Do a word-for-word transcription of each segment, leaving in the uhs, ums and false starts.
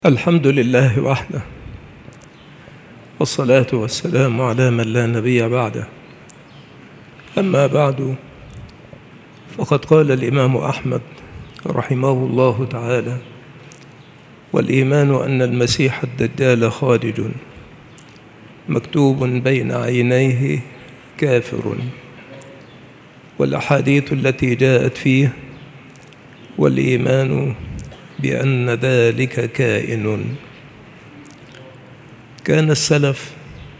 الحمد لله وحده، والصلاة والسلام على من لا نبي بعده. أما بعد، فقد قال الإمام أحمد رحمه الله تعالى: والإيمان أن المسيح الدجال خارج مكتوب بين عينيه كافر، والأحاديث التي جاءت فيه، والإيمان بأن ذلك كائن. كان السلف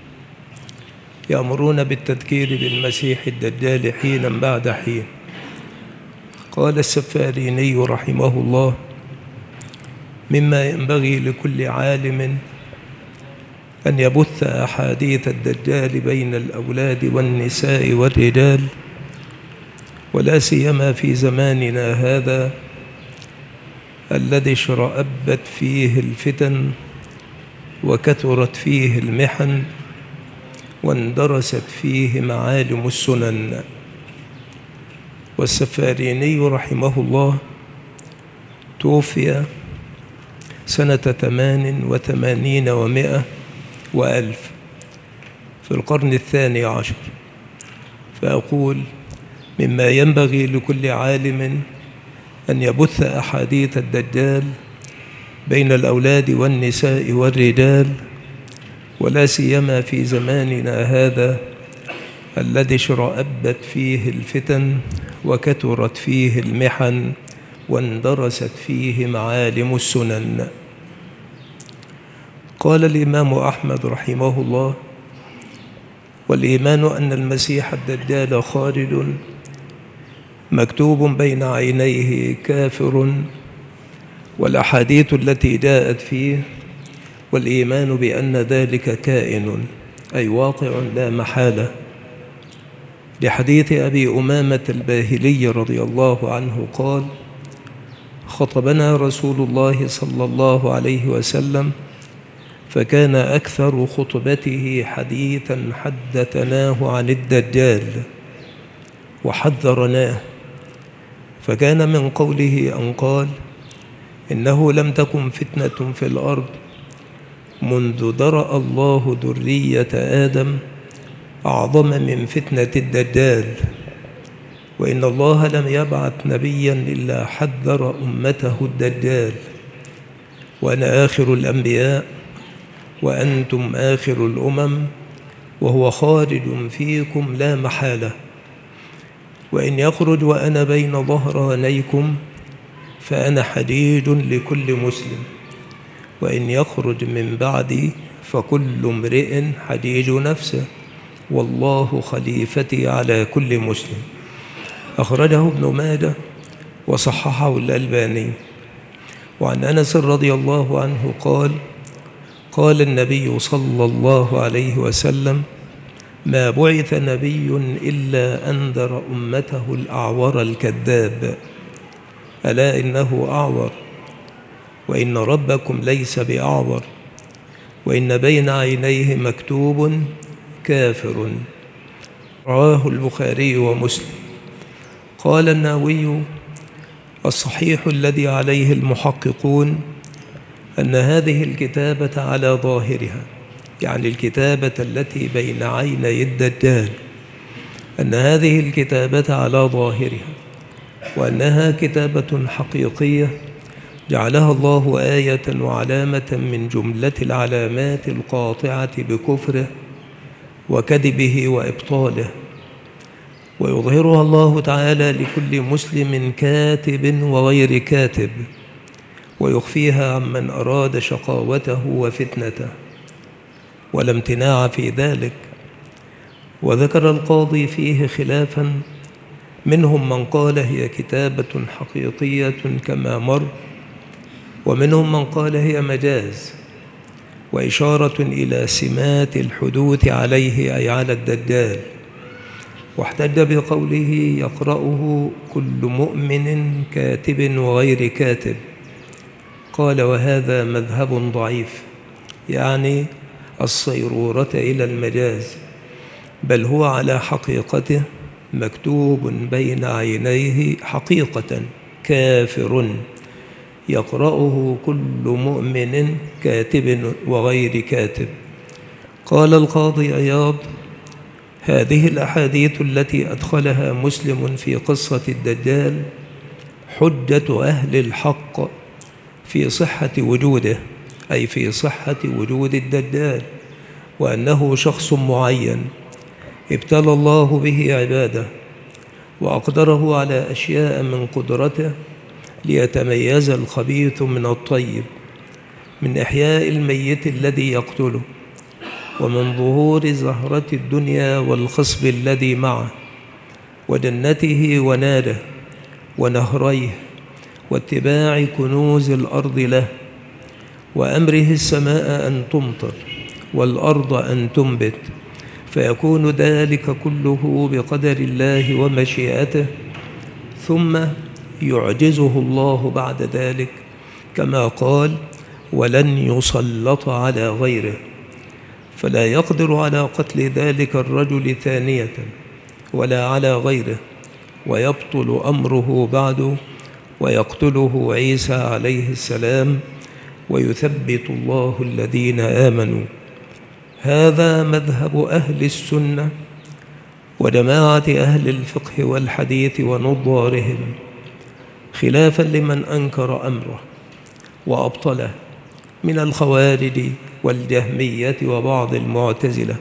يأمرون بالتذكير بالمسيح الدجال حينا بعد حين. قال السفاريني رحمه الله: مما ينبغي لكل عالم أن يبث أحاديث الدجال بين الأولاد والنساء والرجال، ولا سيما في زماننا هذا الذي اشرأبت فيه الفتن وكثرت فيه المحن واندرست فيه معالم السنن. والسفاريني رحمه الله توفي سنة ثمان وثمانين ومائة وألف في القرن الثاني عشر، فأقول: مما ينبغي لكل عالم أن يبث أحاديث الدجال بين الأولاد والنساء والرجال، ولا سيما في زماننا هذا الذي اشرأبت فيه الفتن وكثرت فيه المحن واندرست فيه معالم السنن. قال الإمام أحمد رحمه الله: والإيمان أن المسيح الدجال خارج مكتوب بين عينيه كافر، والأحاديث التي جاءت فيه، والإيمان بأن ذلك كائن، أي واقع لا محالة، لحديث أبي أمامة الباهلي رضي الله عنه قال: خطبنا رسول الله صلى الله عليه وسلم، فكان أكثر خطبته حديثا حدثناه عن الدجال وحذرناه، فكان من قوله أن قال: إنه لم تكن فتنة في الأرض منذ درأ الله ذرية آدم أعظم من فتنة الدجال، وإن الله لم يبعث نبيا إلا حذر أمته الدجال، وأنا آخر الأنبياء وأنتم آخر الأمم، وهو خارج فيكم لا محالة، وإن يخرج وأنا بين ظهرانيكم فأنا حديد لكل مسلم، وإن يخرج من بعدي فكل امرئ حديد نفسه، والله خليفتي على كل مسلم. أخرجه ابن ماجه وصححه الألباني. وعن أنس رضي الله عنه قال: قال النبي صلى الله عليه وسلم: ما بعث نبي إلا أنذر أمته الأعور الكذاب، ألا إنه أعور، وإن ربكم ليس بأعور، وإن بين عينيه مكتوب كافر. رواه البخاري ومسلم. قال النووي: الصحيح الذي عليه المحققون أن هذه الكتابة على ظاهرها، يعني الكتابة التي بين عيني الدجال، أن هذه الكتابة على ظاهرها، وأنها كتابة حقيقية جعلها الله آية وعلامة من جملة العلامات القاطعة بكفره وكذبه وإبطاله، ويظهرها الله تعالى لكل مسلم كاتب وغير كاتب، ويخفيها عمن أراد شقاوته وفتنته، ولا امتناع في ذلك. وذكر القاضي فيه خلافا، منهم من قال هي كتابة حقيقية كما مر، ومنهم من قال هي مجاز وإشارة إلى سمات الحدوث عليه، أي على الدجال، واحتج بقوله: يقرأه كل مؤمن كاتب وغير كاتب. قال: وهذا مذهب ضعيف، يعني الصيرورة إلى المجاز، بل هو على حقيقته مكتوب بين عينيه حقيقة كافر، يقرأه كل مؤمن كاتب وغير كاتب. قال القاضي عياض: هذه الأحاديث التي أدخلها مسلم في قصة الدجال حجة أهل الحق في صحة وجوده، أي في صحة وجود الدجال، وأنه شخص معين ابتلى الله به عباده وأقدره على أشياء من قدرته ليتميز الخبيث من الطيب، من إحياء الميت الذي يقتله، ومن ظهور زهرة الدنيا والخصب الذي معه، وجنته وناره ونهريه، واتباع كنوز الأرض له، وأمره السماء أن تمطر والأرض أن تنبت، فيكون ذلك كله بقدر الله ومشيئته، ثم يعجزه الله بعد ذلك كما قال: ولن يسلط على غيره، فلا يقدر على قتل ذلك الرجل ثانية ولا على غيره، ويبطل أمره بعد، ويقتله عيسى عليه السلام، ويثبت الله الذين آمنوا. هذا مذهب أهل السنة وجماعة أهل الفقه والحديث ونظارهم، خلافا لمن أنكر أمره وأبطله من الخوارج والجهمية وبعض المعتزلة،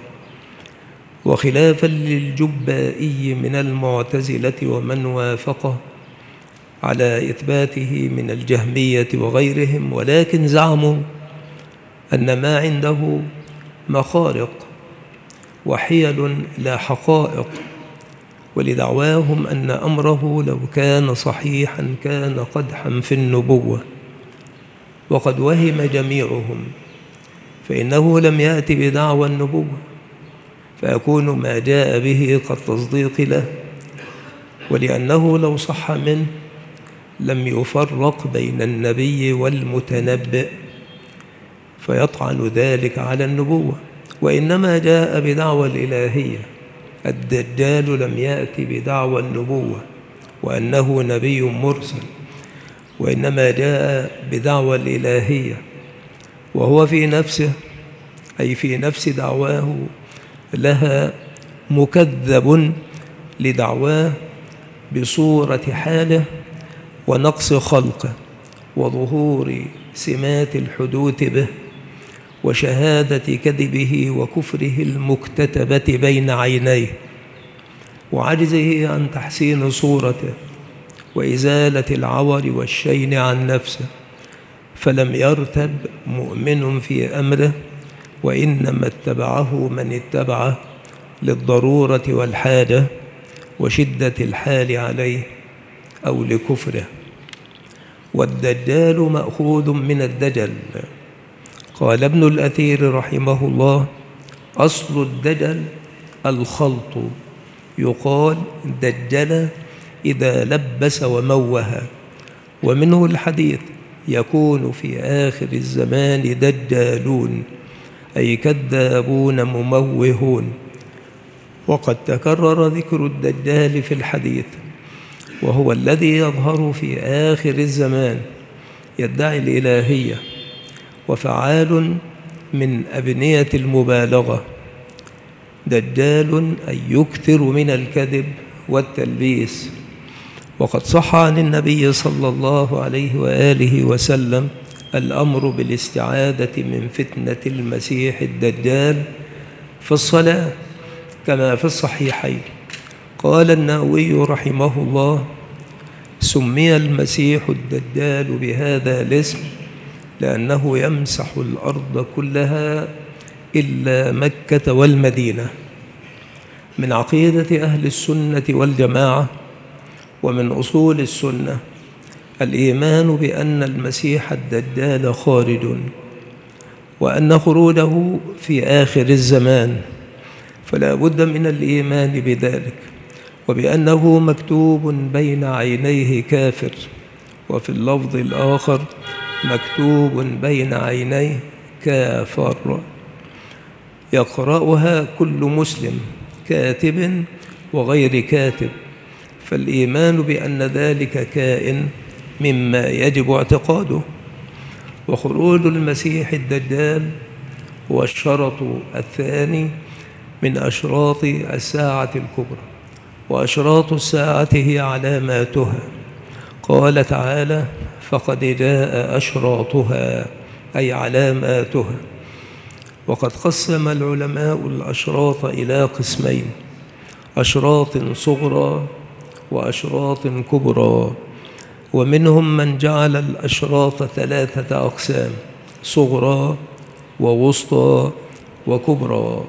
وخلافا للجبائي من المعتزلة ومن وافقه على إثباته من الجهمية وغيرهم، ولكن زعموا أن ما عنده مخارق وحيل لا حقائق، ولدعواهم أن أمره لو كان صحيحا كان قدحا في النبوة. وقد وهم جميعهم، فإنه لم يأت بدعوى النبوة، فيكون ما جاء به قد تصديق له، ولأنه لو صح منه لم يفرق بين النبي والمتنبئ فيطعن ذلك على النبوة، وإنما جاء بدعوى الإلهية. الدجال لم يأتي بدعوى النبوة وأنه نبي مرسل، وإنما جاء بدعوى الإلهية، وهو في نفسه أي في نفس دعواه لها مكذب لدعواه بصورة حاله ونقص خلقه وظهور سمات الحدوث به وشهادة كذبه وكفره المكتتبة بين عينيه وعجزه عن تحسين صورته وإزالة العور والشين عن نفسه، فلم يرتب مؤمن في أمره، وإنما اتبعه من اتبعه للضرورة والحاجة وشدة الحال عليه أو لكفره. والدجال مأخوذ من الدجل. قال ابن الأثير رحمه الله: أصل الدجل الخلط، يقال دجل إذا لبس وموه، ومنه الحديث: يكون في آخر الزمان دجالون، أي كذابون مموهون. وقد تكرر ذكر الدجال في الحديث، وهو الذي يظهر في آخر الزمان يدعي الإلهية وفعال من أبنية المبالغة. دجال أي يكثر من الكذب والتلبيس. وقد صح عن النبي صلى الله عليه وآله وسلم الأمر بالاستعاذة من فتنة المسيح الدجال في الصلاة كما في الصحيحين. قال النووي رحمه الله: سمي المسيح الدجال بهذا الاسم لأنه يمسح الأرض كلها إلا مكة والمدينة. من عقيدة أهل السنة والجماعة ومن أصول السنة الإيمان بأن المسيح الدجال خارج، وأن خروجه في آخر الزمان، فلا بد من الإيمان بذلك، وبأنه مكتوب بين عينيه كافر، وفي اللفظ الآخر مكتوب بين عينيه كافر، يقرأها كل مسلم كاتب وغير كاتب. فالإيمان بأن ذلك كائن مما يجب اعتقاده. وخروج المسيح الدجال هو الشرط الثاني من أشراط الساعة الكبرى، وأشراط الساعة هي علاماتها. قال تعالى: فقد جاء أشراطها، أي علاماتها. وقد قسم العلماء الأشراط إلى قسمين: أشراط صغرى وأشراط كبرى. ومنهم من جعل الأشراط ثلاثة أقسام: صغرى ووسطى وكبرى.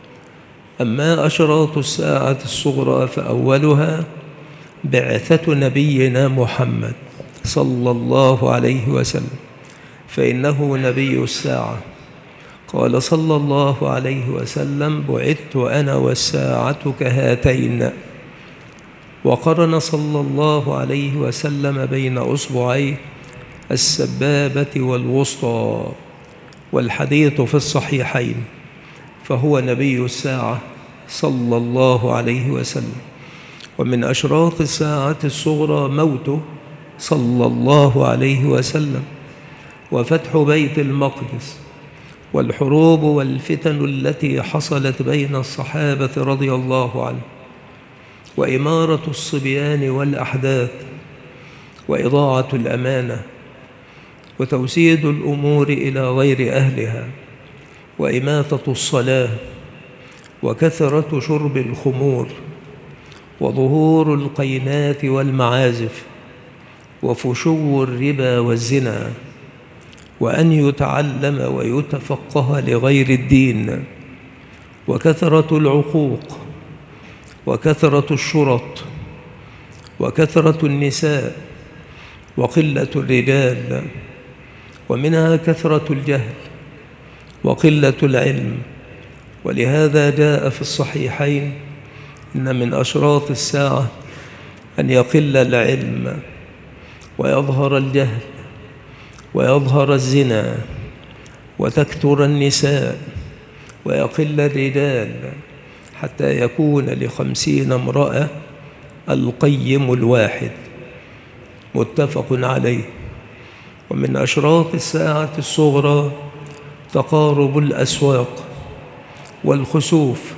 أما أشراط الساعة الصغرى فأولها بعثة نبينا محمد صلى الله عليه وسلم، فإنه نبي الساعة. قال صلى الله عليه وسلم: بعثت أنا والساعة كهاتين. وقرن صلى الله عليه وسلم بين أصبعيه السبابة والوسطى، والحديث في الصحيحين، فهو نبي الساعة صلى الله عليه وسلم. ومن أشراط الساعة الصغرى موته صلى الله عليه وسلم، وفتح بيت المقدس، والحروب والفتن التي حصلت بين الصحابة رضي الله عنهم، وإمارة الصبيان والأحداث، وإضاعة الأمانة، وتوسيد الأمور إلى غير أهلها، وإماتة الصلاة، وكثرة شرب الخمور، وظهور القينات والمعازف، وفشو الربا والزنا، وأن يتعلم ويتفقه لغير الدين، وكثرة العقوق، وكثرة الشرط، وكثرة النساء، وقلة الرجال، ومنها كثرة الجهل وقلة العلم. ولهذا جاء في الصحيحين: إن من أشراط الساعة أن يقل العلم ويظهر الجهل ويظهر الزنا وتكثر النساء ويقل الرجال، حتى يكون لخمسين امرأة القيم الواحد، متفق عليه. ومن أشراط الساعة الصغرى تقارب الأسواق والخسوف،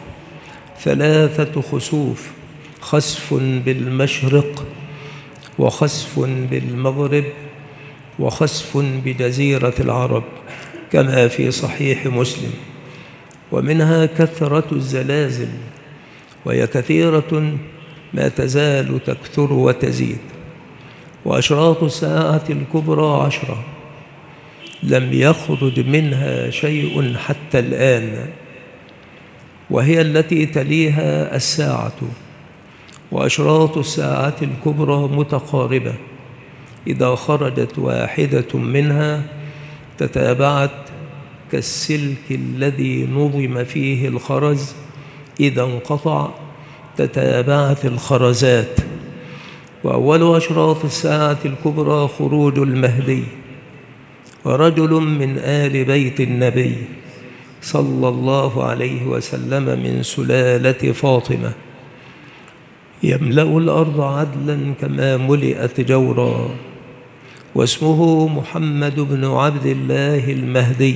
ثلاثة خسوف: خسف بالمشرق، وخسف بالمغرب، وخسف بجزيرة العرب، كما في صحيح مسلم. ومنها كثرة الزلازل، وهي كثيرة ما تزال تكثر وتزيد. وأشراط الساعة الكبرى عشرة لم يخرج منها شيء حتى الآن، وهي التي تليها الساعة. وأشراط الساعة الكبرى متقاربة، إذا خرجت واحدة منها تتابعت كالسلك الذي نظم فيه الخرز، إذا انقطع تتابعت الخرزات. وأول أشراط الساعة الكبرى خروج المهدي، ورجل من آل بيت النبي صلى الله عليه وسلم من سلالة فاطمة، يملأ الأرض عدلا كما ملئت جورا، واسمه محمد بن عبد الله المهدي،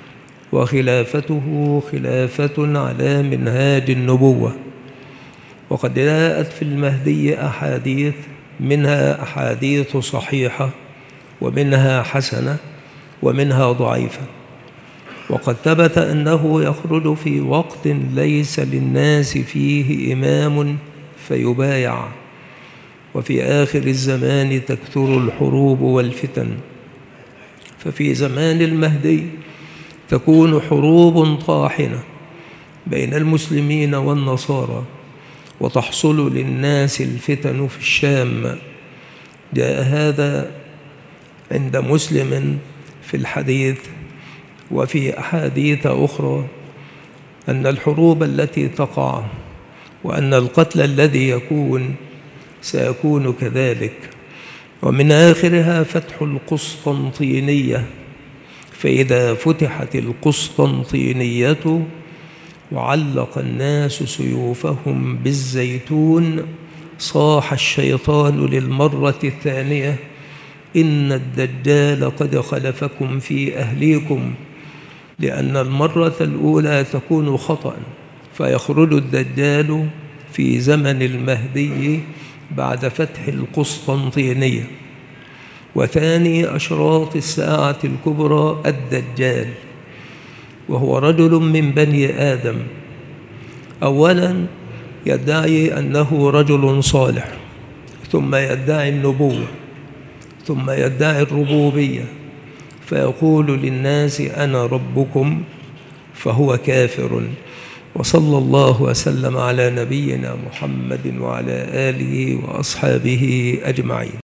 وخلافته خلافة على منهاج النبوة. وقد جاءت في المهدي أحاديث، منها أحاديث صحيحة، ومنها حسنة، ومنها ضعيفة. وقد ثبت أنه يخرج في وقت ليس للناس فيه إمام فيبايع، وفي آخر الزمان تكثر الحروب والفتن. ففي زمان المهدي تكون حروب طاحنة بين المسلمين والنصارى، وتحصل للناس الفتن في الشام. جاء هذا عند مسلم في الحديث، وفي أحاديث أخرى، أن الحروب التي تقع وأن القتل الذي يكون سيكون كذلك. ومن آخرها فتح القسطنطينية، فإذا فتحت القسطنطينية وعلق الناس سيوفهم بالزيتون صاح الشيطان للمرة الثانية إن الدجال قد خلفكم في أهليكم، لأن المرة الأولى تكون خطأ، فيخرج الدجال في زمن المهدي بعد فتح القسطنطينية. وثاني أشراط الساعة الكبرى الدجال، وهو رجل من بني آدم. أولا يدعي أنه رجل صالح، ثم يدعي النبوة، ثم يدعي الربوبية، فيقول للناس أنا ربكم، فهو كافر. وصلى الله وسلم على نبينا محمد وعلى آله وأصحابه أجمعين.